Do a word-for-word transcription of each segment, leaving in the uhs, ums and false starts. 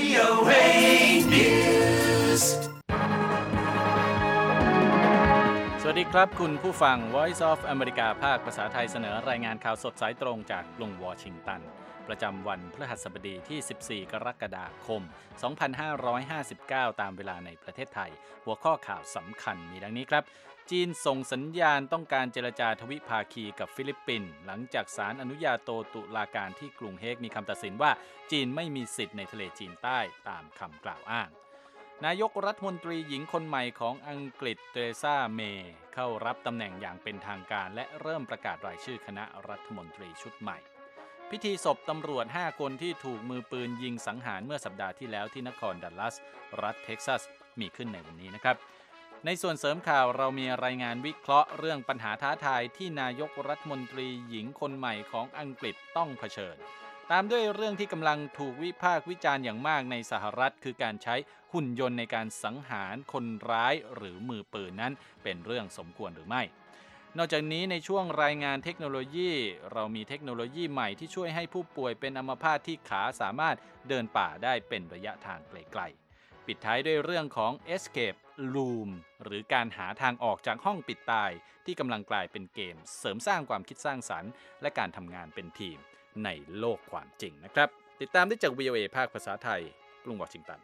โอ เอ News สวัสดีครับคุณผู้ฟัง Voice of America ภาคภาษาไทยเสนอรายงานข่าวสดสายตรงจากกรุงวอชิงตันประจำวันพฤหัสบดีที่สิบสี่กรกฎาคมสองพันห้าร้อยห้าสิบเก้าตามเวลาในประเทศไทยหัวข้อข่าวสำคัญมีดังนี้ครับจีนส่งสัญญาณต้องการเจรจาทวิภาคีกับฟิลิปปินส์หลังจากศาลอนุญาโตตุลาการที่กรุงเฮกมีคำตัดสินว่าจีนไม่มีสิทธิ์ในทะเลจีนใต้ตามคำกล่าวอ้างนายกรัฐมนตรีหญิงคนใหม่ของอังกฤษเทเรซาเมย์เข้ารับตำแหน่งอย่างเป็นทางการและเริ่มประกาศรายชื่อคณะรัฐมนตรีชุดใหม่พิธีศพตำรวจห้าคนที่ถูกมือปืนยิงสังหารเมื่อสัปดาห์ที่แล้วที่นครดัลลัสรัฐเท็กซัสมีขึ้นในวันนี้นะครับในส่วนเสริมข่าวเรามีรายงานวิเคราะห์เรื่องปัญหาท้าทายที่นายกรัฐมนตรีหญิงคนใหม่ของอังกฤษต้องเผชิญตามด้วยเรื่องที่กำลังถูกวิพากษ์วิจารณ์อย่างมากในสหรัฐคือการใช้หุ่นยนต์ในการสังหารคนร้ายหรือมือปืนนั้นเป็นเรื่องสมควรหรือไม่นอกจากนี้ในช่วงรายงานเทคโนโลยีเรามีเทคโนโลยีใหม่ที่ช่วยให้ผู้ป่วยเป็นอัมพาตที่ขาสามารถเดินป่าได้เป็นระยะทางไกลๆปิดท้ายด้วยเรื่องของ Escape Room หรือการหาทางออกจากห้องปิดตายที่กำลังกลายเป็นเกมเสริมสร้างความคิดสร้างสรรค์และการทำงานเป็นทีมในโลกความจริงนะครับติดตามได้จาก วี โอ เอ ภาคภาษาไทยกรุงวอชิงตัน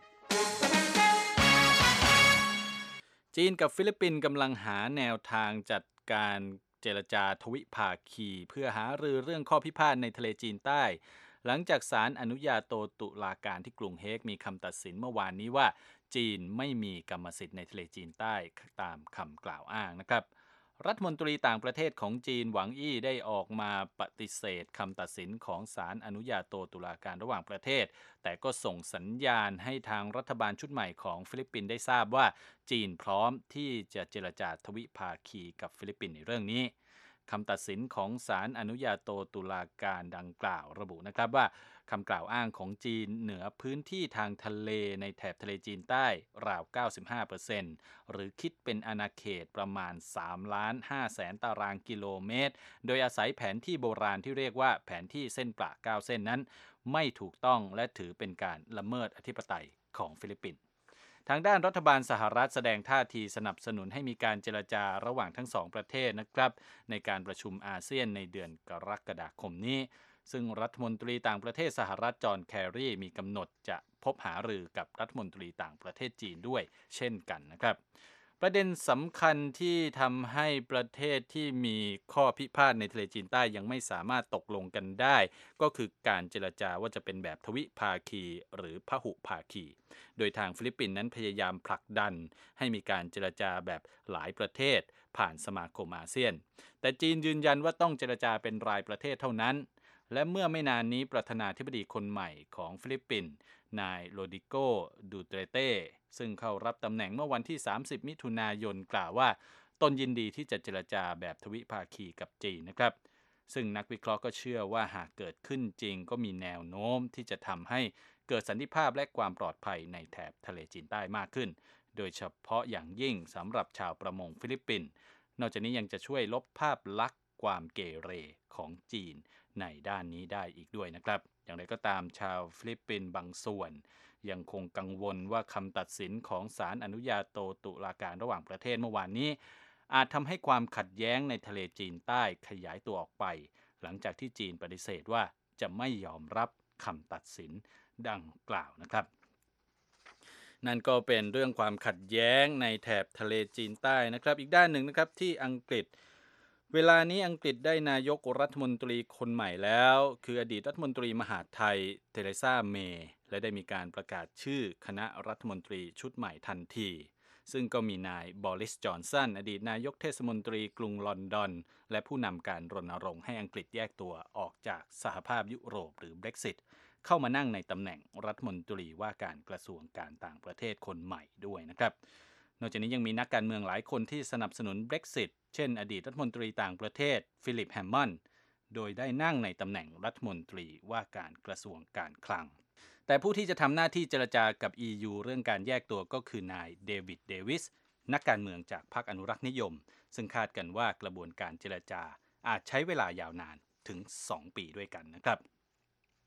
จีนกับฟิลิปปินส์กำลังหาแนวทางจัดการเจรจาทวิภาคีเพื่อหารือเรื่องข้อพิพาทในทะเลจีนใต้หลังจากศาลอนุญาโตตุลาการที่กรุงเฮกมีคำตัดสินเมื่อวานนี้ว่าจีนไม่มีกรรมสิทธิ์ในทะเลจีนใต้ตามคำกล่าวอ้างนะครับรัฐมนตรีต่างประเทศของจีนหวังอี้ได้ออกมาปฏิเสธคำตัดสินของศาลอนุญาโตตุลาการระหว่างประเทศแต่ก็ส่งสัญญาณให้ทางรัฐบาลชุดใหม่ของฟิลิปปินส์ได้ทราบว่าจีนพร้อมที่จะเจรจาทวิภาคีกับฟิลิปปินส์ในเรื่องนี้คำตัดสินของศาลอนุญาโตตุลาการดังกล่าวระบุนะครับว่าคำกล่าวอ้างของจีนเหนือพื้นที่ทางทะเลในแถบทะเลจีนใต้ราว เก้าสิบห้าเปอร์เซ็นต์ หรือคิดเป็นอาณาเขตประมาณ สามล้านห้าแสน ตารางกิโลเมตรโดยอาศัยแผนที่โบราณที่เรียกว่าแผนที่เส้นประเก้าเส้นนั้นไม่ถูกต้องและถือเป็นการละเมิดอธิปไตยของฟิลิปปินส์ทางด้านรัฐบาลสหรัฐแสดงท่าทีสนับสนุนให้มีการเจรจาระหว่างทั้งสองประเทศนะครับในการประชุมอาเซียนในเดือนกรกฎาคมนี้ซึ่งรัฐมนตรีต่างประเทศสหรัฐจอห์นแครีมีกำหนดจะพบหารือกับรัฐมนตรีต่างประเทศจีนด้วยเช่นกันนะครับประเด็นสำคัญที่ทำให้ประเทศที่มีข้อพิพาทในทะเลจีนใต้ยังไม่สามารถตกลงกันได้ก็คือการเจรจาว่าจะเป็นแบบทวิภาคีหรือพหุภาคีโดยทางฟิลิปปินส์นั้นพยายามผลักดันให้มีการเจรจาแบบหลายประเทศผ่านสมาคมอาเซียนแต่จีนยืนยันว่าต้องเจรจาเป็นรายประเทศเท่านั้นและเมื่อไม่นานนี้ประธานาธิบดีคนใหม่ของฟิลิปปินส์นายโรดิโก ดูเตเต้ซึ่งเข้ารับตำแหน่งเมื่อวันที่สามสิบมิถุนายนกล่าวว่าตนยินดีที่จะเจรจาแบบทวิภาคีกับจีนนะครับซึ่งนักวิเคราะห์ก็เชื่อว่าหากเกิดขึ้นจริงก็มีแนวโน้มที่จะทำให้เกิดสันติภาพและความปลอดภัยในแถบทะเลจีนใต้มากขึ้นโดยเฉพาะอย่างยิ่งสำหรับชาวประมงฟิลิปปินส์นอกจากนี้ยังจะช่วยลบภาพลักษณ์ความเกเรของจีนในด้านนี้ได้อีกด้วยนะครับอย่างไรก็ตามชาวฟิลิปปินส์บางส่วนยังคงกังวลว่าคำตัดสินของศาลอนุญาโตตุลาการระหว่างประเทศเมื่อวานนี้อาจทำให้ความขัดแย้งในทะเลจีนใต้ขยายตัวออกไปหลังจากที่จีนปฏิเสธว่าจะไม่ยอมรับคำตัดสินดังกล่าวนะครับนั่นก็เป็นเรื่องความขัดแย้งในแถบทะเลจีนใต้นะครับอีกด้านหนึ่งนะครับที่อังกฤษเวลานี้อังกฤษได้นายกรัฐมนตรีคนใหม่แล้วคืออดีตรัฐมนตรีมหาดไทยเทเรซาเมย์และได้มีการประกาศชื่อคณะรัฐมนตรีชุดใหม่ทันทีซึ่งก็มีนายบอริสจอนสันอดีตนายกเทศมนตรีกรุงลอนดอนและผู้นำการรณรงค์ให้อังกฤษแยกตัวออกจากสหภาพยุโรปหรือ Brexit เข้ามานั่งในตำแหน่งรัฐมนตรีว่าการกระทรวงการต่างประเทศคนใหม่ด้วยนะครับนอกจากนี้ยังมีนักการเมืองหลายคนที่สนับสนุน Brexit เช่นอดีตรัฐมนตรีต่างประเทศฟิลิปแฮมมอนด์โดยได้นั่งในตำแหน่งรัฐมนตรีว่าการกระทรวงการคลังแต่ผู้ที่จะทำหน้าที่เจรจากับ อี ยู เรื่องการแยกตัวก็คือนายเดวิดเดวิสนักการเมืองจากพรรคอนุรักษ์นิยมซึ่งคาดกันว่ากระบวนการเจรจาอาจใช้เวลายาวนานถึงสองปีด้วยกันนะครับ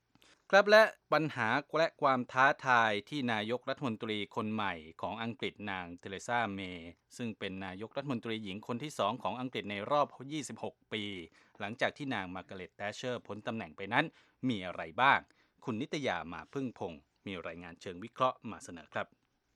ครับและปัญหาและความท้าทายที่นายกรัฐมนตรีคนใหม่ของอังกฤษนางเทเรซาเมย์ซึ่งเป็นนายกรัฐมนตรีหญิงคนที่สองของอังกฤษในรอบยี่สิบหกปีหลังจากที่นางมาร์กาเร็ต แทชเชอร์พ้นตำแหน่งไปนั้นมีอะไรบ้างคุณนิตยามาพึ่งพงศ์มีรายงานเชิงวิเคราะห์มาเสนอครับ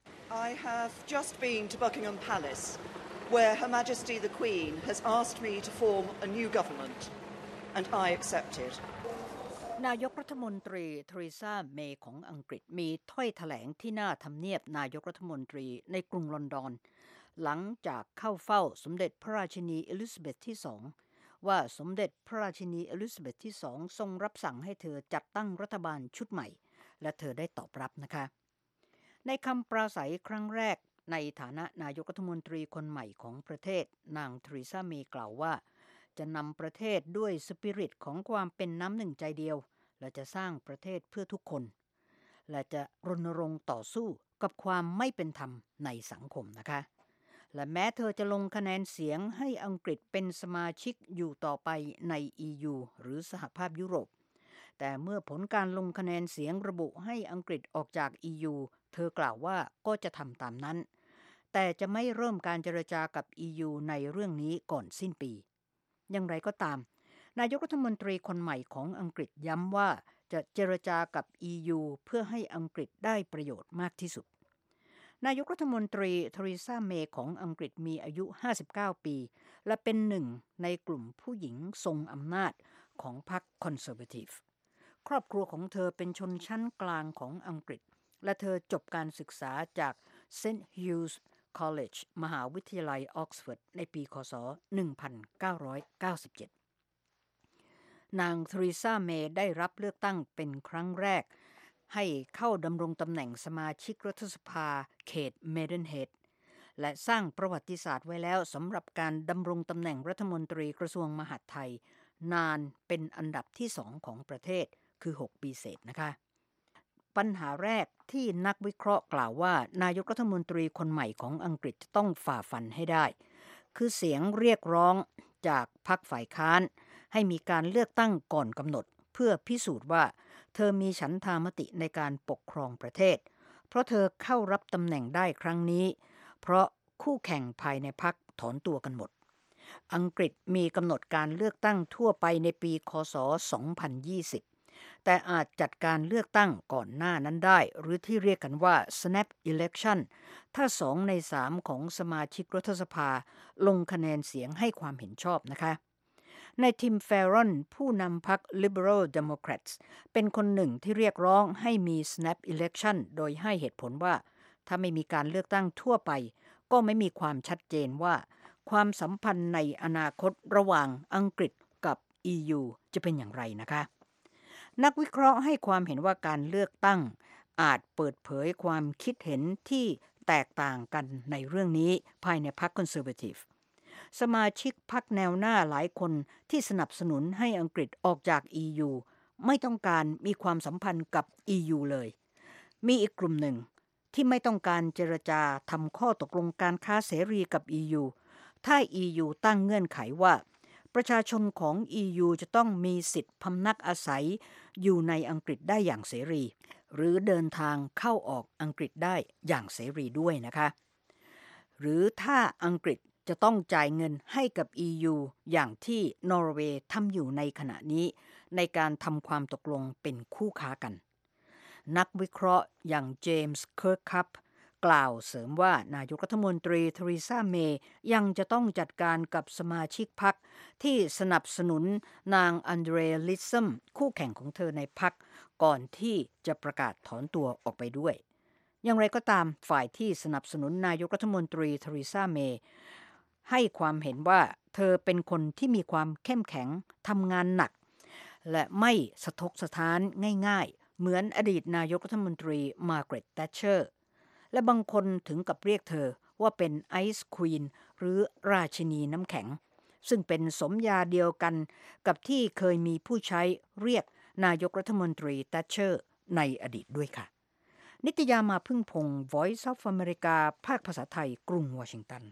I have just been to Buckingham Palace where Her Majesty the Queen has asked me to form a new government and I accepted นายกรัฐมนตรีเทเรซาเมย์ของอังกฤษมีถ้อยแถลงที่หน้าทำเนียบนายกรัฐมนตรีในกรุงลอนดอนหลังจากเข้าเฝ้าสมเด็จพระราชินีเอลิซาเบธที่สองว่าสมเด็จพระราชินีเอลิซาเบธที่สองทรงรับสั่งให้เธอจัดตั้งรัฐบาลชุดใหม่และเธอได้ตอบรับนะคะในคำปราศัยครั้งแรกในฐานะนายกรัฐมนตรีคนใหม่ของประเทศนางเทเรซาเมย์กล่าวว่าจะนำประเทศด้วยสปิริตของความเป็นน้ำหนึ่งใจเดียวและจะสร้างประเทศเพื่อทุกคนและจะรณรงค์ต่อสู้กับความไม่เป็นธรรมในสังคมนะคะและแม้เธอจะลงคะแนนเสียงให้อังกฤษเป็นสมาชิกอยู่ต่อไปใน อี ยู หรือสหภาพยุโรปแต่เมื่อผลการลงคะแนนเสียงระบุให้อังกฤษออกจาก อี ยู เธอกล่าวว่าก็จะทำตามนั้นแต่จะไม่เริ่มการเจรจากับ อี ยู ในเรื่องนี้ก่อนสิ้นปีอย่างไรก็ตามนายกรัฐมนตรีคนใหม่ของอังกฤษย้ำว่าจะเจรจากับ อี ยู เพื่อให้อังกฤษได้ประโยชน์มากที่สุดนายกรัฐมนตรีเทเรซาเมย์ของอังกฤษมีอายุห้าสิบเก้าปีและเป็นหนึ่งในกลุ่มผู้หญิงทรงอำนาจของพรรคคอนเซอร์เวทีฟครอบครัวของเธอเป็นชนชั้นกลางของอังกฤษและเธอจบการศึกษาจาก เซนต์ Hugh's College มหาวิทยาลัยออกซฟอร์ดในปีค.ศ. หนึ่งพันเก้าร้อยเก้าสิบเจ็ดนางเทเรซาเมย์ได้รับเลือกตั้งเป็นครั้งแรกให้เข้าดำรงตำแหน่งสมาชิกรัฐสภาเขตเมเดนเฮดและสร้างประวัติศาสตร์ไว้แล้วสำหรับการดำรงตำแหน่งรัฐมนตรีกระทรวงมหาดไทยนานเป็นอันดับที่สองของประเทศคือหกปีเศษนะคะปัญหาแรกที่นักวิเคราะห์กล่าวว่านายกรัฐมนตรีคนใหม่ของอังกฤษจะต้องฝ่าฟันให้ได้คือเสียงเรียกร้องจากพรรคฝ่ายค้านให้มีการเลือกตั้งก่อนกำหนดเพื่อพิสูจน์ว่าเธอมีฉันทามติในการปกครองประเทศเพราะเธอเข้ารับตำแหน่งได้ครั้งนี้เพราะคู่แข่งภายในพรรคถอนตัวกันหมดอังกฤษมีกำหนดการเลือกตั้งทั่วไปในปีค.ศ. สองพันยี่สิบแต่อาจจัดการเลือกตั้งก่อนหน้านั้นได้หรือที่เรียกกันว่า snap election ถ้าสองในสามของสมาชิกรัฐสภาลงคะแนนเสียงให้ความเห็นชอบนะคะในทิม แฟรอนผู้นำพรรค Liberal Democrats เป็นคนหนึ่งที่เรียกร้องให้มี snap election โดยให้เหตุผลว่าถ้าไม่มีการเลือกตั้งทั่วไปก็ไม่มีความชัดเจนว่าความสัมพันธ์ในอนาคตระหว่างอังกฤษกับ อี ยู จะเป็นอย่างไรนะคะนักวิเคราะห์ให้ความเห็นว่าการเลือกตั้งอาจเปิดเผยความคิดเห็นที่แตกต่างกันในเรื่องนี้ภายในพรรคคอนเซอร์เวทีฟสมาชิกพรรคแนวหน้าหลายคนที่สนับสนุนให้อังกฤษออกจาก อี ยู ไม่ต้องการมีความสัมพันธ์กับ อี ยู เลยมีอีกกลุ่มหนึ่งที่ไม่ต้องการเจรจาทำข้อตกลงการค้าเสรีกับ อี ยู ถ้า อี ยู ตั้งเงื่อนไขว่าประชาชนของ อี ยู จะต้องมีสิทธิพำนักอาศัยอยู่ในอังกฤษได้อย่างเสรีหรือเดินทางเข้าออกอังกฤษได้อย่างเสรีด้วยนะคะหรือถ้าอังกฤษจะต้องจ่ายเงินให้กับ อี ยู อย่างที่นอร์เวย์ทำอยู่ในขณะนี้ในการทำความตกลงเป็นคู่ค้ากันนักวิเคราะห์อย่างเจมส์เคิร์กคัพกล่าวเสริมว่านายกรัฐมนตรีเทเรซาเมย์ยังจะต้องจัดการกับสมาชิกพรรคที่สนับสนุนนางอันเดรีย ลิซัมคู่แข่งของเธอในพรรคก่อนที่จะประกาศถอนตัวออกไปด้วยอย่างไรก็ตามฝ่ายที่สนับสนุนนายกรัฐมนตรีเทเรซาเมย์ให้ความเห็นว่าเธอเป็นคนที่มีความเข้มแข็งทำงานหนักและไม่สะทกสะท้านง่ายๆเหมือนอดีตนายกรัฐมนตรีมาร์กาเร็ต แทชเชอร์และบางคนถึงกับเรียกเธอว่าเป็นไอซ์ควีนหรือราชินีน้ำแข็งซึ่งเป็นสมญาเดียวกันกับที่เคยมีผู้ใช้เรียกนายกรัฐมนตรี แทชเชอร์ในอดีตด้วยค่ะนิตยามาพึ่งพงศ์ Voice of America ภาคภาษาไทยกรุงวอชิงตัน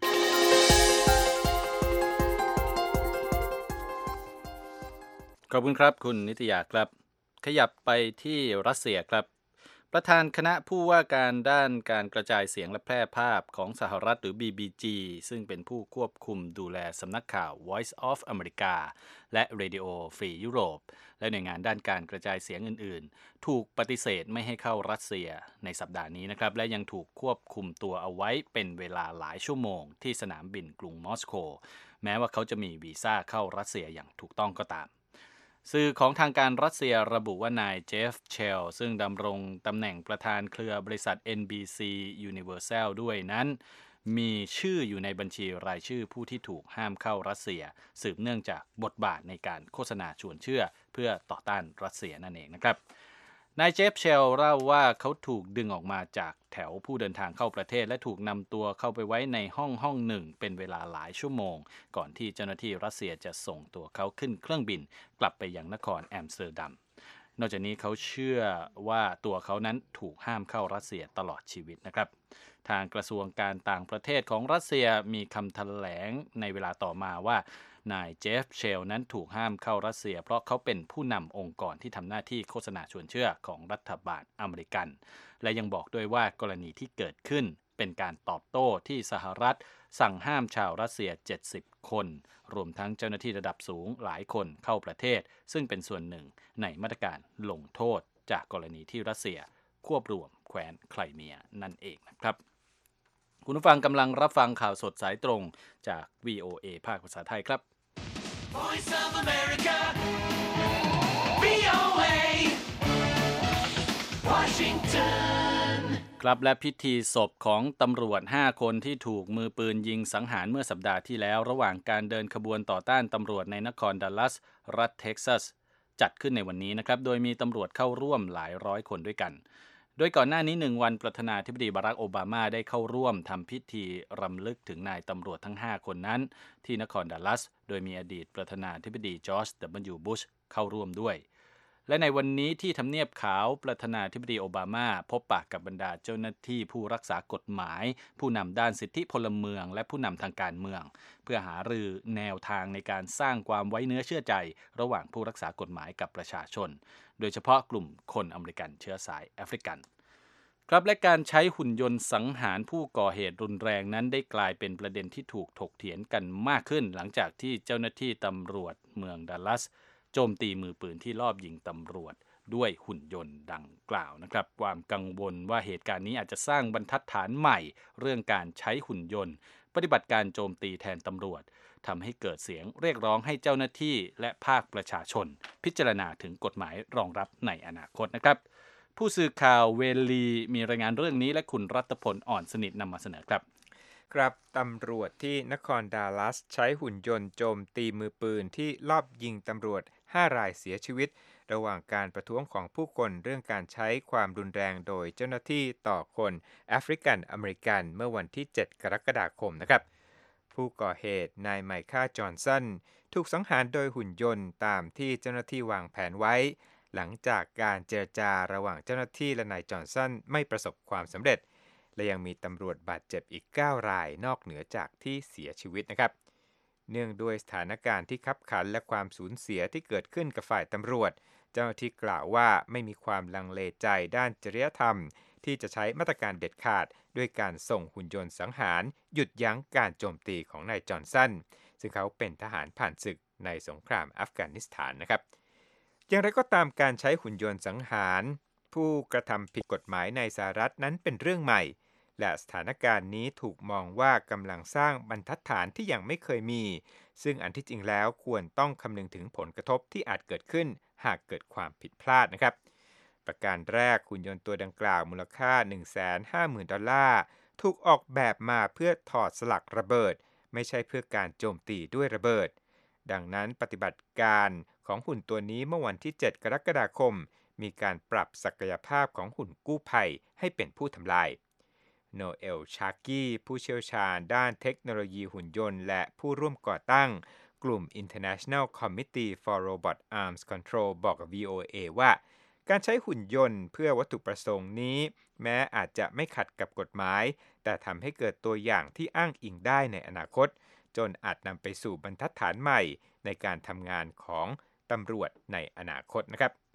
ขอบคุณครับคุณนิตยาครับขยับไปที่รัสเซียครับประธานคณะผู้ว่าการด้านการกระจายเสียงและแพร่ภาพของสหรัฐหรือ บี บี จี ซึ่งเป็นผู้ควบคุมดูแลสำนักข่าว Voice of America และ Radio Free Europe และหน่วยงานด้านการกระจายเสียงอื่นๆถูกปฏิเสธไม่ให้เข้ารัสเซียในสัปดาห์นี้นะครับและยังถูกควบคุมตัวเอาไว้เป็นเวลาหลายชั่วโมงที่สนามบินกรุงมอสโกแม้ว่าเขาจะมีวีซ่าเข้ารัสเซียอย่างถูกต้องก็ตามสื่อของทางการรัสเซียระบุว่านายเจฟเชลซึ่งดำรงตำแหน่งประธานเครือบริษัท เอ็น บี ซี Universal ด้วยนั้นมีชื่ออยู่ในบัญชีรายชื่อผู้ที่ถูกห้ามเข้ารัสเซียสืบเนื่องจากบทบาทในการโฆษณาชวนเชื่อเพื่อต่อต้านรัสเซียนั่นเองนะครับนายเจฟเชลเล่าว่าเขาถูกดึงออกมาจากแถวผู้เดินทางเข้าประเทศและถูกนำตัวเข้าไปไว้ในห้องห้องหนึ่งเป็นเวลาหลายชั่วโมงก่อนที่เจ้าหน้าที่รัสเซียจะส่งตัวเขาขึ้นเครื่องบินกลับไปยังนครแอมสเตอร์ดัมนอกจากนี้เขาเชื่อว่าตัวเขานั้นถูกห้ามเข้ารัสเซียตลอดชีวิตนะครับทางกระทรวงการต่างประเทศของรัสเซียมีคำแถลงในเวลาต่อมาว่านายเจฟเชลนั้นถูกห้ามเข้ารัสเซียเพราะเขาเป็นผู้นำองค์กรที่ทำหน้าที่โฆษณาชวนเชื่อของรัฐบาลอเมริกันและยังบอกด้วยว่ากรณีที่เกิดขึ้นเป็นการตอบโต้ที่สหรัฐสั่งห้ามชาวรัสเซียเจ็ดสิบคนรวมทั้งเจ้าหน้าที่ระดับสูงหลายคนเข้าประเทศซึ่งเป็นส่วนหนึ่งในมาตรการลงโทษจากกรณีที่รัสเซียควบรวมแคว้นไครเมียนั่นเองนะครับคุณผู้ฟังกำลังรับฟังข่าวสดสายตรงจาก วี โอ เอ ภาคภาษาไทยครับ Voice of America วี โอ เอ Washington ครับและพิธีศพของตำรวจห้าคนที่ถูกมือปืนยิงสังหารเมื่อสัปดาห์ที่แล้วระหว่างการเดินขบวนต่อต้านตำรวจในนครดัลลัสรัฐเท็กซัสจัดขึ้นในวันนี้นะครับโดยมีตำรวจเข้าร่วมหลายร้อยคนด้วยกันโดยก่อนหน้านี้หนึ่งวันประธานาธิบดีบารักโอบามาได้เข้าร่วมทำพิธีรำลึกถึงนายตำรวจทั้งห้าคนนั้นที่นครดัลลัสโดยมีอดีตประธานาธิบดีจอร์จ ดับเบิลยู บุชเข้าร่วมด้วยและในวันนี้ที่ทำเนียบขาวประธานาธิบดีโอบามาพบปะกับบรรดาเจ้าหน้าที่ผู้รักษากฎหมายผู้นำด้านสิทธิพลเมืองและผู้นำทางการเมืองเพื่อหารือแนวทางในการสร้างความไว้เนื้อเชื่อใจระหว่างผู้รักษากฎหมายกับประชาชนโดยเฉพาะกลุ่มคนอเมริกันเชื้อสายแอฟริกันครับและการใช้หุ่นยนต์สังหารผู้ก่อเหตุรุนแรงนั้นได้กลายเป็นประเด็นที่ถูกถกเถียงกันมากขึ้นหลังจากที่เจ้าหน้าที่ตำรวจเมืองดัลลัสโจมตีมือปืนที่ลอบยิงตำรวจด้วยหุ่นยนต์ดังกล่าวนะครับความกังวลว่าเหตุการณ์นี้อาจจะสร้างบรรทัดฐานใหม่เรื่องการใช้หุ่นยนต์ปฏิบัติการโจมตีแทนตำรวจทำให้เกิดเสียงเรียกร้องให้เจ้าหน้าที่และภาคประชาชนพิจารณาถึงกฎหมายรองรับในอนาคตนะครับผู้สื่อข่าวเวลีมีรายงานเรื่องนี้และคุณรัตพลอ่อนสนิทนำมาเสนอครับครับตำรวจที่นครดัลลัสใช้หุ่นยนต์โจมตีมือปืนที่ลอบยิงตำรวจห้ารายเสียชีวิตระหว่างการประท้วงของผู้คนเรื่องการใช้ความรุนแรงโดยเจ้าหน้าที่ต่อคนแอฟริกันอเมริกันเมื่อวันที่เจ็ดกรกฎาคมนะครับผู้ก่อเหตุนายไมค่าจอห์นสันถูกสังหารโดยหุ่นยนต์ตามที่เจ้าหน้าที่วางแผนไว้หลังจากการเจรจาระหว่างเจ้าหน้าที่และนายจอห์นสันไม่ประสบความสำเร็จและยังมีตำรวจบาดเจ็บอีกเก้ารายนอกเหนือจากที่เสียชีวิตนะครับเนื่องด้วยสถานการณ์ที่คับขันและความสูญเสียที่เกิดขึ้นกับฝ่ายตำรวจเจ้าหน้าที่กล่าวว่าไม่มีความลังเลใจด้านจริยธรรมที่จะใช้มาตรการเด็ดขาดด้วยการส่งหุ่นยนต์สังหารหยุดยั้งการโจมตีของนายจอห์นสันซึ่งเขาเป็นทหารผ่านศึกในสงครามอัฟกานิสถานนะครับอย่างไรก็ตามการใช้หุ่นยนต์สังหารผู้กระทำผิดกฎหมายในสหรัฐนั้นเป็นเรื่องใหม่และสถานการณ์นี้ถูกมองว่ากำลังสร้างบรรทัดฐานที่ยังไม่เคยมีซึ่งอันที่จริงแล้วควรต้องคำนึงถึงผลกระทบที่อาจเกิดขึ้นหากเกิดความผิดพลาดนะครับประการแรกหุ่นยนต์ตัวดังกล่าวมูลค่า หนึ่งแสนห้าหมื่น ดอลลาร์ถูกออกแบบมาเพื่อถอดสลักระเบิดไม่ใช่เพื่อการโจมตีด้วยระเบิดดังนั้นปฏิบัติการของหุ่นตัวนี้เมื่อวันที่เจ็ดกรกฎาคมมีการปรับศักยภาพของหุ่นกู้ภัยให้เป็นผู้ทำลายโนเอล ชาร์กี้ผู้เชี่ยวชาญด้านเทคโนโลยีหุ่นยนต์และผู้ร่วมก่อตั้งกลุ่ม International Committee for Robot Arms Control บอกกับ วี โอ เอ ว่าการใช้หุ่นยนต์เพื่อวัตถุประสงค์นี้แม้อาจจะไม่ขัดกับกฎหมายแต่ทำให้เกิดตัวอย่างที่อ้างอิงได้ในอนาคตจนอาจนำไปสู่บรรทัดฐานใหม่ในการทำงานของตำรวจในอนาคตนะครับ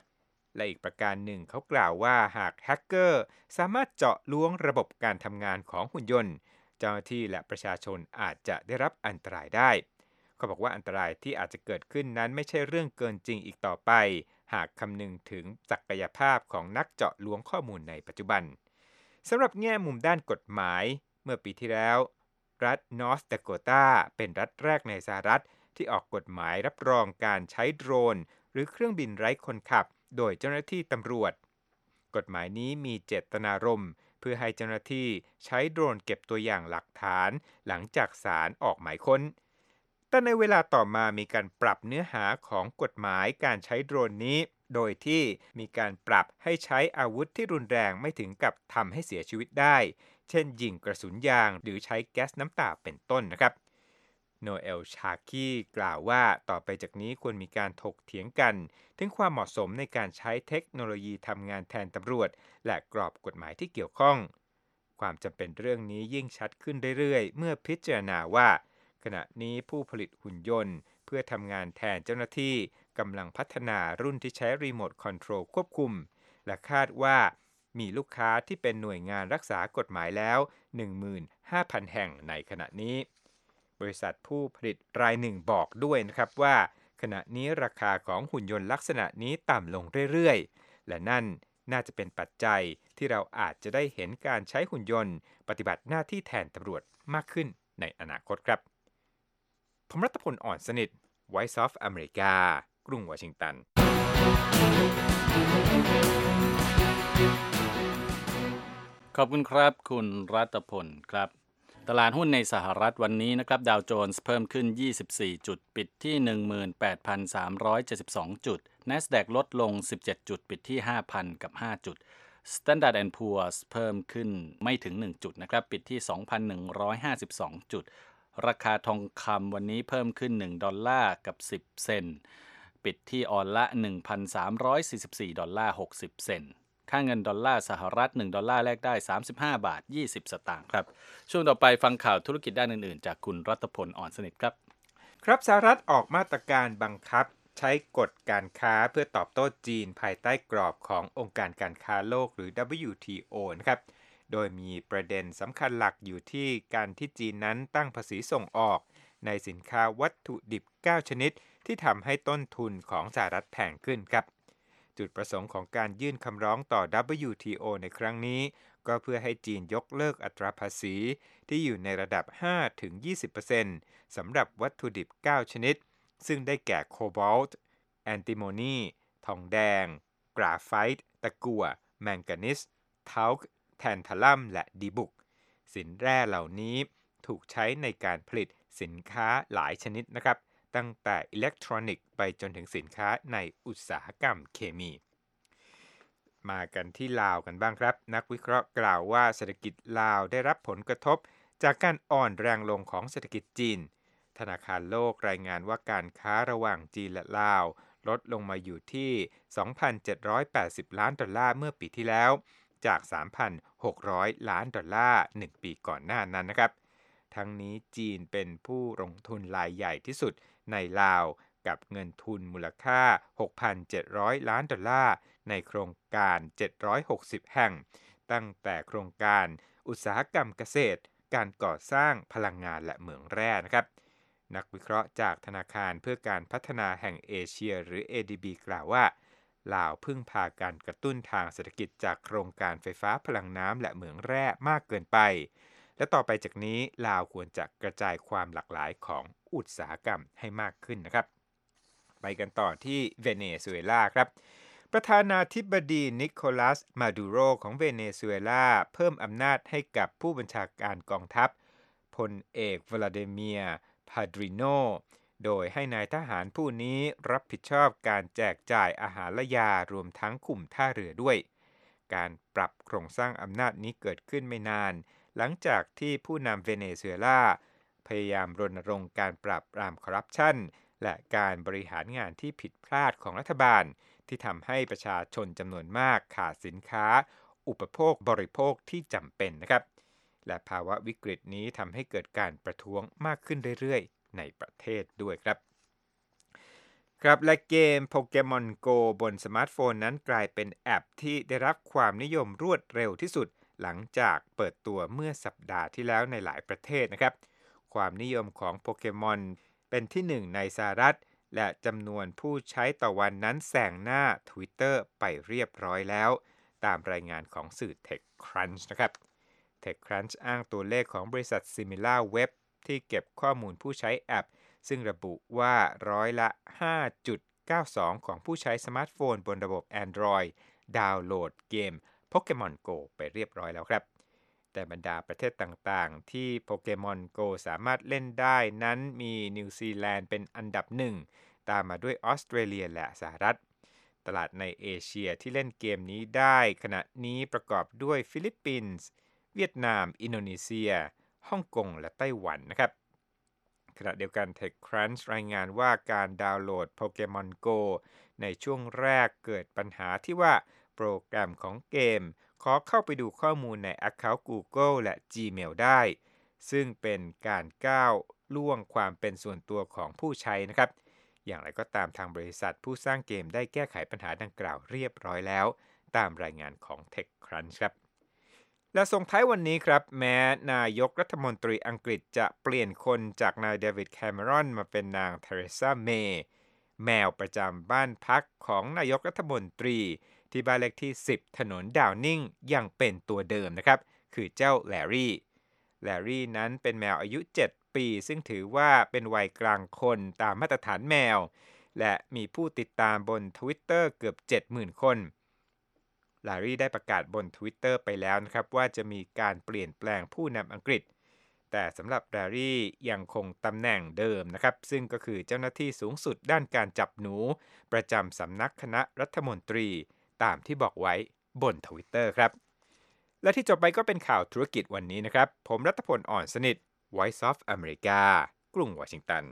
และอีกประการหนึ่งเขากล่าวว่าหากแฮกเกอร์สามารถเจาะล้วงระบบการทำงานของหุ่นยนต์เจ้าหน้าที่และประชาชนอาจจะได้รับอันตรายได้เขาบอกว่าอันตรายที่อาจจะเกิดขึ้นนั้นไม่ใช่เรื่องเกินจริงอีกต่อไปหากคำนึงถึงศักยภาพของนักเจาะล้วงข้อมูลในปัจจุบันสำหรับแง่มุมด้านกฎหมายเมื่อปีที่แล้วรัฐนอร์ทดาโกตาเป็นรัฐแรกในสหรัฐที่ออกกฎหมายรับรองการใช้โดรนหรือเครื่องบินไร้คนขับโดยเจ้าหน้าที่ตำรวจกฎหมายนี้มีเจตนารมณ์เพื่อให้เจ้าหน้าที่ใช้โดรนเก็บตัวอย่างหลักฐานหลังจากศาลออกหมายค้นแต่ในเวลาต่อมามีการปรับเนื้อหาของกฎหมายการใช้โดรนนี้โดยที่มีการปรับให้ใช้อาวุธที่รุนแรงไม่ถึงกับทำให้เสียชีวิตได้เช่นยิงกระสุนยางหรือใช้แก๊สน้ำตาเป็นต้นนะครับโนเอลชาคีกล่าวว่าต่อไปจากนี้ควรมีการถกเถียงกันถึงความเหมาะสมในการใช้เทคโนโลยีทำงานแทนตำรวจและกรอบกฎหมายที่เกี่ยวข้องความจำเป็นเรื่องนี้ยิ่งชัดขึ้นเรื่อยๆเมื่อพิจารณาว่าขณะนี้ผู้ผลิตหุ่นยนต์เพื่อทำงานแทนเจ้าหน้าที่กำลังพัฒนารุ่นที่ใช้รีโมทคอนโทรลควบคุมและคาดว่ามีลูกค้าที่เป็นหน่วยงานรักษากฎหมายแล้ว หนึ่งหมื่นห้าพัน แห่งในขณะนี้บริษัทผู้ผลิตรายหนึ่งบอกด้วยนะครับว่าขณะนี้ราคาของหุ่นยนต์ลักษณะนี้ต่ำลงเรื่อยๆและนั่นน่าจะเป็นปัจจัยที่เราอาจจะได้เห็นการใช้หุ่นยนต์ปฏิบัติหน้าที่แทนตำรวจมากขึ้นในอนาคตครับผมรัตพล อ่อนสนิท Voice of America กรุงวอชิงตันขอบคุณครับคุณรัตพลครับตลาดหุ้นในสหรัฐวันนี้นะครับดาวโจนส์เพิ่มขึ้นยี่สิบสี่จุดปิดที่ หนึ่งหมื่นแปดพันสามร้อยเจ็ดสิบสอง จุด NASDAQ ลดลงสิบเจ็ดจุดปิดที่ ห้าพัน กับห้าจุด Standard แอนด์ Poor's เพิ่มขึ้นไม่ถึงหนึ่งจุดนะครับปิดที่ สองพันหนึ่งร้อยห้าสิบสอง จุดราคาทองคำวันนี้เพิ่มขึ้นหนึ่งดอลลาร์กับสิบเซนต์ปิดที่ออนละ หนึ่งพันสามร้อยสี่สิบสี่ดอลลาร์หกสิบเซนต์ค่าเงินดอลลาร์สหรัฐหนึ่งดอลลาร์แลกได้สามสิบห้าบาทยี่สิบสตางค์ครับช่วงต่อไปฟังข่าวธุรกิจด้านอื่นๆจากคุณรัตพล อ่อนสนิทครับครับสหรัฐออกมาตรการบังคับใช้กฎการค้าเพื่อตอบโต้จีนภายใต้กรอบขององค์การการค้าโลกหรือ ดับเบิลยู ที โอ นะครับโดยมีประเด็นสำคัญหลักอยู่ที่การที่จีนนั้นตั้งภาษีส่งออกในสินค้าวัตถุดิบเก้าชนิดที่ทำให้ต้นทุนของสหรัฐแพงขึ้นครับจุดประสงค์ของการยื่นคำร้องต่อ ดับเบิลยู ที โอ ในครั้งนี้ก็เพื่อให้จีนยกเลิกอัตราภาษีที่อยู่ในระดับ ห้าถึงยี่สิบเปอร์เซ็นต์ สำหรับวัตถุดิบเก้าชนิดซึ่งได้แก่โคบอลต์ แอนติโมนี ทองแดง กราไฟต์ ตะกั่ว แมงกานีส เทาล์ค แทนทาลัม และดีบุกสินแร่เหล่านี้ถูกใช้ในการผลิตสินค้าหลายชนิดนะครับตั้งแต่อิเล็กทรอนิกส์ไปจนถึงสินค้าในอุตสาหกรรมเคมีมากันที่ลาวกันบ้างครับนักวิเคราะห์กล่าวว่าเศรษฐกิจลาวได้รับผลกระทบจากการอ่อนแรงลงของเศรษฐกิจจีนธนาคารโลกรายงานว่าการค้าระหว่างจีนและลาวลดลงมาอยู่ที่ สองพันเจ็ดร้อยแปดสิบ ล้านดอลลาร์เมื่อปีที่แล้วจาก สามพันหกร้อย ล้านดอลลาร์หนึ่งปีก่อนหน้านั้นนะครับทั้งนี้จีนเป็นผู้ลงทุนรายใหญ่ที่สุดในลาวกับเงินทุนมูลค่า หกพันเจ็ดร้อย ล้านดอลลาร์ในโครงการเจ็ดร้อยหกสิบแห่งตั้งแต่โครงการอุตสาหกรรมเกษตรการก่อสร้างพลังงานและเหมืองแร่นะครับนักวิเคราะห์จากธนาคารเพื่อการพัฒนาแห่งเอเชียหรือ เอ ดี บี กล่าวว่าลาวพึ่งพาการกระตุ้นทางเศรษฐกิจจากโครงการไฟฟ้าพลังน้ำและเหมืองแร่มากเกินไปและต่อไปจากนี้ลาวควรจะกระจายความหลากหลายของอุตสาหกรรมให้มากขึ้นนะครับไปกันต่อที่เวเนซุเอลาครับประธานาธิบดีนิโคลัสมาดูโรของเวเนซุเอลาเพิ่มอำนาจให้กับผู้บัญชาการกองทัพพลเอกวลาดิเมียร์พาดริโนโดยให้นายทหารผู้นี้รับผิดชอบการแจกจ่ายอาหารและยารวมทั้งคุมท่าเรือด้วยการปรับโครงสร้างอำนาจนี้เกิดขึ้นไม่นานหลังจากที่ผู้นำเวเนซุเอลาพยายามรณรงค์การปราบปรามคอร์รัปชันและการบริหารงานที่ผิดพลาดของรัฐบาลที่ทำให้ประชาชนจำนวนมากขาดสินค้าอุปโภคบริโภคที่จำเป็นนะครับและภาวะวิกฤตนี้ทำให้เกิดการประท้วงมากขึ้นเรื่อยๆในประเทศด้วยครับครับและเกม Pokemon Go บนสมาร์ทโฟนนั้นกลายเป็นแอปที่ได้รับความนิยมรวดเร็วที่สุดหลังจากเปิดตัวเมื่อสัปดาห์ที่แล้วในหลายประเทศนะครับความนิยมของโปเกมอนเป็นที่หนึ่งในสหรัฐและจำนวนผู้ใช้ต่อวันนั้นแซงหน้า Twitter ไปเรียบร้อยแล้วตามรายงานของสื่อ TechCrunch นะครับ TechCrunch อ้างตัวเลขของบริษัท SimilarWeb ที่เก็บข้อมูลผู้ใช้แอปซึ่งระบุว่าร้อยละ ห้าจุดเก้าสอง ของผู้ใช้สมาร์ทโฟนบนระบบ Android ดาวน์โหลดเกม Pokemon Go ไปเรียบร้อยแล้วครับแต่บรรดาประเทศต่างๆที่ Pokemon Go สามารถเล่นได้นั้นมีนิวซีแลนด์เป็นอันดับหนึ่งตามมาด้วยออสเตรเลียและสหรัฐตลาดในเอเชียที่เล่นเกมนี้ได้ขณะนี้ประกอบด้วยฟิลิปปินส์เวียดนามอินโดนีเซียฮ่องกงและไต้หวันนะครับขณะเดียวกัน TechCrunch รายงานว่าการดาวน์โหลด Pokemon Go ในช่วงแรกเกิดปัญหาที่ว่าโปรแกรมของเกมขอเข้าไปดูข้อมูลใน Account Google และ Gmail ได้ซึ่งเป็นการก้าวล่วงความเป็นส่วนตัวของผู้ใช้นะครับอย่างไรก็ตามทางบริษัทผู้สร้างเกมได้แก้ไขปัญหาดังกล่าวเรียบร้อยแล้วตามรายงานของ TechCrunch ครับและส่งท้ายวันนี้ครับแม้นายกรัฐมนตรีอังกฤษจะเปลี่ยนคนจากนายเดวิดแคมรอนมาเป็นนางเทเรซาเมย์แมวประจำบ้านพักของนายกรัฐมนตรีที่บ้านเลขที่สิบถนนดาวนิงยังเป็นตัวเดิมนะครับคือเจ้าแลรี่แลรี่นั้นเป็นแมวอายุเจ็ดปีซึ่งถือว่าเป็นวัยกลางคนตามมาตรฐานแมวและมีผู้ติดตามบน Twitter เกือบ เจ็ดหมื่น คนแลรี่ได้ประกาศบน Twitter ไปแล้วนะครับว่าจะมีการเปลี่ยนแปลงผู้นำอังกฤษแต่สำหรับแลรี่ยังคงตำแหน่งเดิมนะครับซึ่งก็คือเจ้าหน้าที่สูงสุดด้านการจับหนูประจำสำนักคณะรัฐมนตรีตามที่บอกไว้บน Twitter ครับและที่จบไปก็เป็นข่าวธุรกิจวันนี้นะครับผมรัตพลอ่อนสนิท Voice of America กรุงวอชิงตัน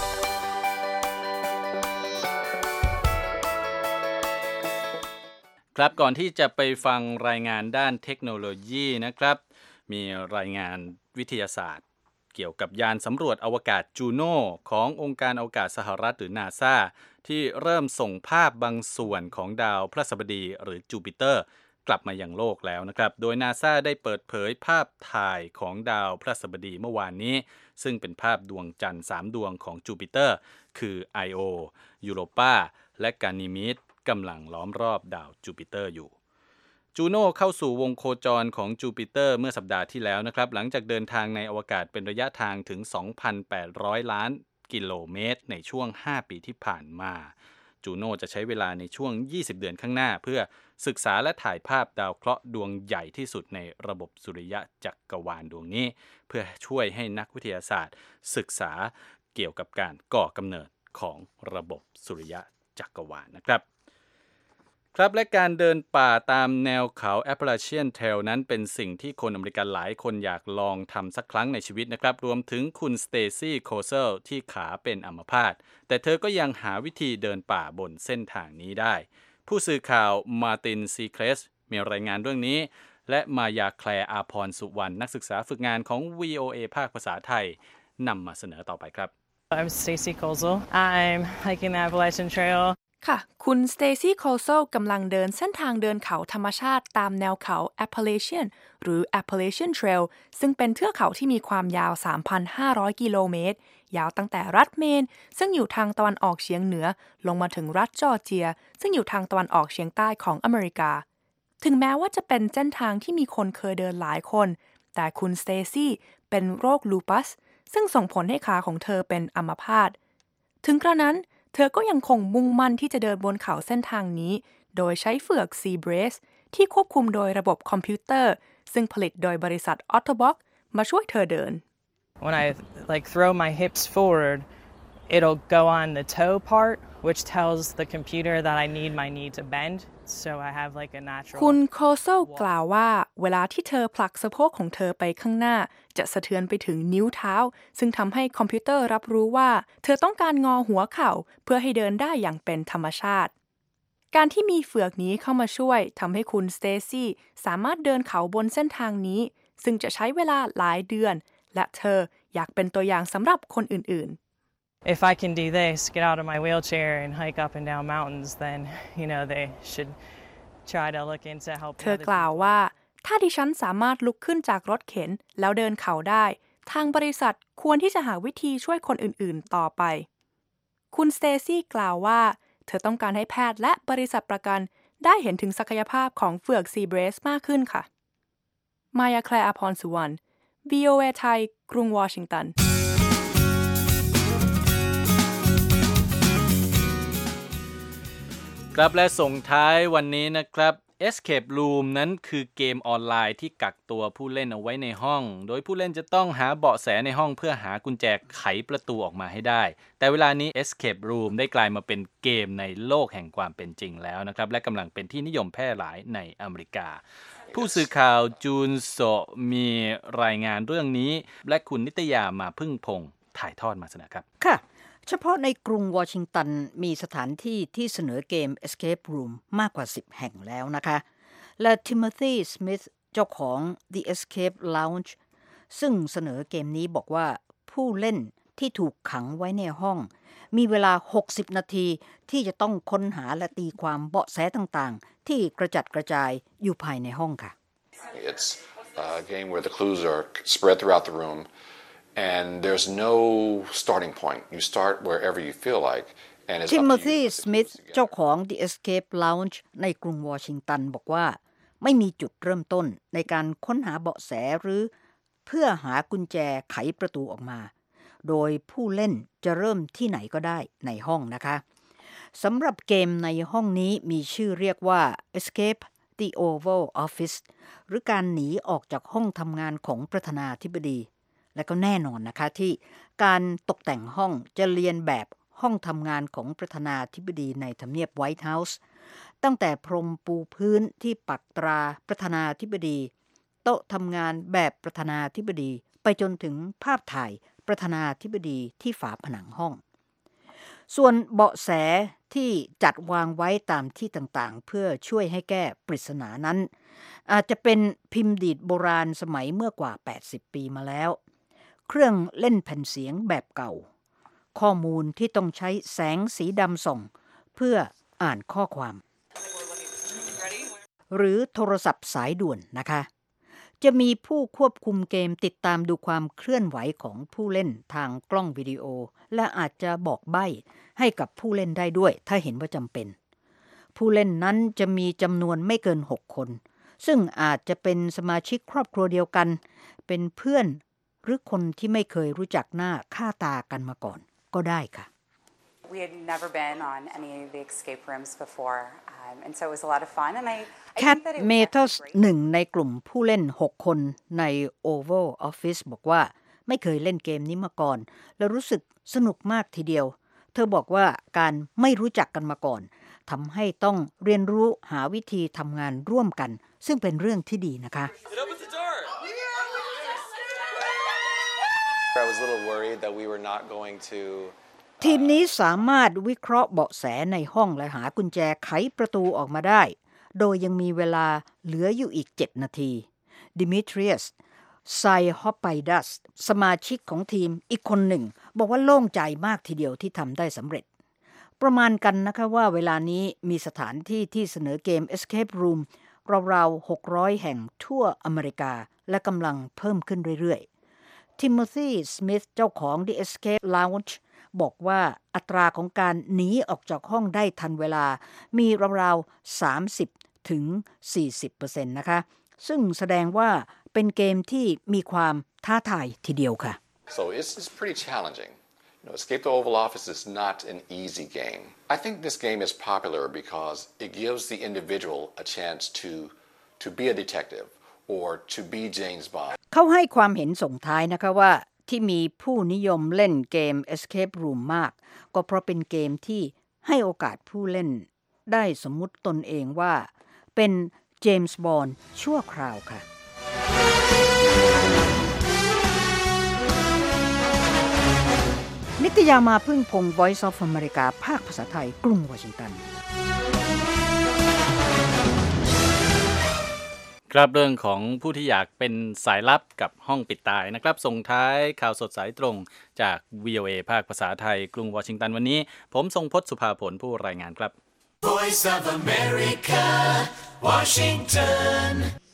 ครับก่อนที่จะไปฟังรายงานด้านเทคโนโลยีนะครับมีรายงานวิทยาศาสตร์เกี่ยวกับยานสำรวจอวกาศจูโน่ขององค์การอวกาศสหรัฐหรือ NASA ที่เริ่มส่งภาพบางส่วนของดาวพฤหัสบดีหรือจูปิเตอร์กลับมายังโลกแล้วนะครับโดย NASA ได้เปิดเผยภาพถ่ายของดาวพฤหัสบดีเมื่อวานนี้ซึ่งเป็นภาพดวงจันทร์สามดวงของจูปิเตอร์คือ ไอ โอ ยูโรปาและกานิมีดกำลังล้อมรอบดาวจูปิเตอร์อยู่จูโน่เข้าสู่วงโคจรของจูปิเตอร์เมื่อสัปดาห์ที่แล้วนะครับหลังจากเดินทางในอวกาศเป็นระยะทางถึง สองพันแปดร้อย ล้านกิโลเมตรในช่วงห้าปีที่ผ่านมาจูโน่จะใช้เวลาในช่วงยี่สิบเดือนข้างหน้าเพื่อศึกษาและถ่ายภาพดาวเคราะห์ดวงใหญ่ที่สุดในระบบสุริยะจักรวาลดวงนี้เพื่อช่วยให้นักวิทยาศาสตร์ศึกษาเกี่ยวกับการก่อกำเนิดของระบบสุริยะจักรวาลนะครับครับและการเดินป่าตามแนวเขา Appalachian Trail นั้นเป็นสิ่งที่คนอเมริกันหลายคนอยากลองทำสักครั้งในชีวิตนะครับรวมถึงคุณสเตซี่โคเซลที่ขาเป็นอัมพาตแต่เธอก็ยังหาวิธีเดินป่าบนเส้นทางนี้ได้ผู้สื่อข่าวมาร์ตินซีเคลสมีรายงานเรื่องนี้และมายาแคลอาพรสุวรรณนักศึกษาฝึกงานของ วี โอ เอ ภาคภาษาไทยนำมาเสนอต่อไปครับ I'm Stacy Kozel. I'm hiking the Appalachian Trail. ค่ะคุณสเตซี่โคลโซลกำลังเดินเส้นทางเดินเขาธรรมชาติตามแนวเขา Appalachian หรือ Appalachian Trail ซึ่งเป็นเทือกเขาที่มีความยาว สามพันห้าร้อย กิโลเมตรยาวตั้งแต่รัฐเมนซึ่งอยู่ทางตะวันออกเฉียงเหนือลงมาถึงรัฐจอร์เจียซึ่งอยู่ทางตะวันออกเฉียงใต้ของอเมริกาถึงแม้ว่าจะเป็นเส้นทางที่มีคนเคยเดินหลายคนแต่คุณสเตซี่เป็นโรคลูปัสซึ่งส่งผลให้ขาของเธอเป็นอัมพาตถึงกระนั้นเธอก็ยังคงมุ่งมั่นที่จะเดินบนเขาเส้นทางนี้โดยใช้เฝือก C-Brace ที่ควบคุมโดยระบบคอมพิวเตอร์ซึ่งผลิตโดยบริษัท Ottobock มาช่วยเธอเดิน When I like throw my hips forward, it'll go on the toe part, which tells the computer that I need my knee to bend. So I have like a natural คุณโคโซลกล่าวว่าเวลาที่เธอผลักสะโพกของเธอไปข้างหน้าจะสะเทือนไปถึงนิ้วเท้าซึ่งทำให้คอมพิวเตอร์รับรู้ว่าเธอต้องการงอหัวเข่าเพื่อให้เดินได้อย่างเป็นธรรมชาติการที่มีเฝือกนี้เข้ามาช่วยทำให้คุณสเตซี่สามารถเดินเขาบนเส้นทางนี้ซึ่งจะใช้เวลาหลายเดือนและเธออยากเป็นตัวอย่างสำหรับคนอื่นๆ If I can do this, get out of my wheelchair and hike up and down mountains, then, you know, they should try to look into helping เธอกล่าวว่าถ้าดิฉันสามารถลุกขึ้นจากรถเข็นแล้วเดินเขาได้ทางบริษัทควรที่จะหาวิธีช่วยคนอื่นๆต่อไปคุณสเตซี่กล่าวว่าเธอต้องการให้แพทย์และบริษัทประกันได้เห็นถึงศักยภาพของเฟือกซีเบรสมากขึ้นค่ะมายาแคลร์อภรสุวรรณ วี โอ เอ ไทยกรุงวอชิงตันครับและส่งท้ายวันนี้นะครับ Escape Room นั้นคือเกมออนไลน์ที่กักตัวผู้เล่นเอาไว้ในห้องโดยผู้เล่นจะต้องหาเบาะแสในห้องเพื่อหากุญแจไขประตูออกมาให้ได้แต่เวลานี้ Escape Room ได้กลายมาเป็นเกมในโลกแห่งความเป็นจริงแล้วนะครับและกำลังเป็นที่นิยมแพร่หลายในอเมริกาผู้สื่อข่าวจูนโซมีรายงานเรื่องนี้และคุณนิตยามาพึ่งพงษ์ถ่ายทอดมาเสนอครับค่ะเฉพาะในกรุงวอชิงตันมีสถานที่ที่เสนอเกม Escape Room มากกว่าสิบแห่งแล้วนะคะและทิโมธีสมิธเจ้าของ The Escape Lounge ซึ่งเสนอเกมนี้บอกว่าผู้เล่นที่ถูกขังไว้ในห้องมีเวลาหกสิบนาทีที่จะต้องค้นหาและตีความเบาะแสต่างๆที่กระจัดกระจายอยู่ภายในห้องค่ะ It's a game where the clues are spread throughout the room and there's no starting point. You start wherever you feel like and it's Timothy Smith เจ้าของ The Escape Lounge ในกรุงวอชิงตันบอกว่าไม่มีจุดเริ่มต้นในการค้นหาเบาะแสหรือเพื่อหากุญแจไขประตูออกมาโดยผู้เล่นจะเริ่มที่ไหนก็ได้ในห้องนะคะสำหรับเกมในห้องนี้มีชื่อเรียกว่า Escape the Oval Office หรือการหนีออกจากห้องทำงานของประธานาธิบดีและก็แน่นอนนะคะที่การตกแต่งห้องจะเรียนแบบห้องทำงานของประธานาธิบดีในทำเนียบไวท์เฮาส์ตั้งแต่พรมปูพื้นที่ปักตราประธานาธิบดีโต๊ะทำงานแบบประธานาธิบดีไปจนถึงภาพถ่ายประธานาธิบดีที่ฝาผนังห้องส่วนเบาะแสที่จัดวางไว้ตามที่ต่างๆเพื่อช่วยให้แก้ปริศนานั้นอาจจะเป็นพิมพ์ดีดโบราณสมัยเมื่อกว่าแปดสิบปีมาแล้วเครื่องเล่นแผ่นเสียงแบบเก่าข้อมูลที่ต้องใช้แสงสีดำส่องเพื่ออ่านข้อความหรือโทรศัพท์สายด่วนนะคะจะมีผู้ควบคุมเกมติดตามดูความเคลื่อนไหวของผู้เล่นทางกล้องวิดีโอและอาจจะบอกใบ้ให้กับผู้เล่นได้ด้วยถ้าเห็นว่าจำเป็นผู้เล่นนั้นจะมีจำนวนไม่เกินหกคนซึ่งอาจจะเป็นสมาชิกครอบครัวเดียวกันเป็นเพื่อนหรือคนที่ไม่เคยรู้จักหน้าค่าตากันมาก่อนก็ได้ค่ะ We had never been on any of the escape rooms before, um, and so it was a lot of fun. And I, I Cat think that it was Matos great. หนึ่งในกลุ่มผู้เล่นหกคนใน Oval Office บอกว่าไม่เคยเล่นเกมนี้มาก่อนและรู้สึกสนุกมากทีเดียวเธอบอกว่าการไม่รู้จักกันมาก่อนทำให้ต้องเรียนรู้หาวิธีทำงานร่วมกันซึ่งเป็นเรื่องที่ดีนะคะ I was a little worried that we were not going to ทีมนี้สามารถวิเคราะห์เบาะแสในห้องและหากุญแจไขประตูออกมาได้โดยยังมีเวลาเหลืออยู่อีกเจ็ดนาทีดิมิทริอัสไซฮอปไพดัสสมาชิกของทีมอีกคนหนึ่งบอกว่าโล่งใจมากทีเดียวที่ทำได้สำเร็จประมาณกันนะคะว่าเวลานี้มีสถานที่ที่เสนอเกม Escape Room ราวๆหกร้อยแห่งทั่วอเมริกาและกำลังเพิ่มขึ้นเรื่อยๆทิโมธีสมิธเจ้าของ The Escape Lounge บอกว่าอัตราของการหนีออกจากห้องได้ทันเวลามีราวๆ สามสิบถึงสี่สิบเปอร์เซ็นต์ นะคะซึ่งแสดงว่าเป็นเกมที่มีความท้าทายทีเดียวค่ะ So it's, it's pretty challenging. You know, Escape the Oval Office is not an easy game. I think this game is popular because it gives the individual a chance to to be a detective or to be James Bond. เขาให้ความเห็นส่งท้ายนะคะว่าที่มีผู้นิยมเล่นเกม Escape Room มากก็เพราะเป็นเกมที่ให้โอกาสผู้เล่นได้สมมุติตนเองว่าเป็นเจมส์บอนด์ชั่วคราวค่ะนิตยามาพึ่งพงศ์ Voice of America ภาคภาษาไทยกรุงวอชิงตันคครับเรื่องของผู้ที่อยากเป็นสายลับกับห้องปิดตายนะครับส่งท้ายข่าวสดสายตรงจาก วี โอ เอ ภาคภาษาไทยกรุงวอชิงตันวันนี้ผมทรงพจน์สุภาผลผู้รายงานครับ Voice of America, Washington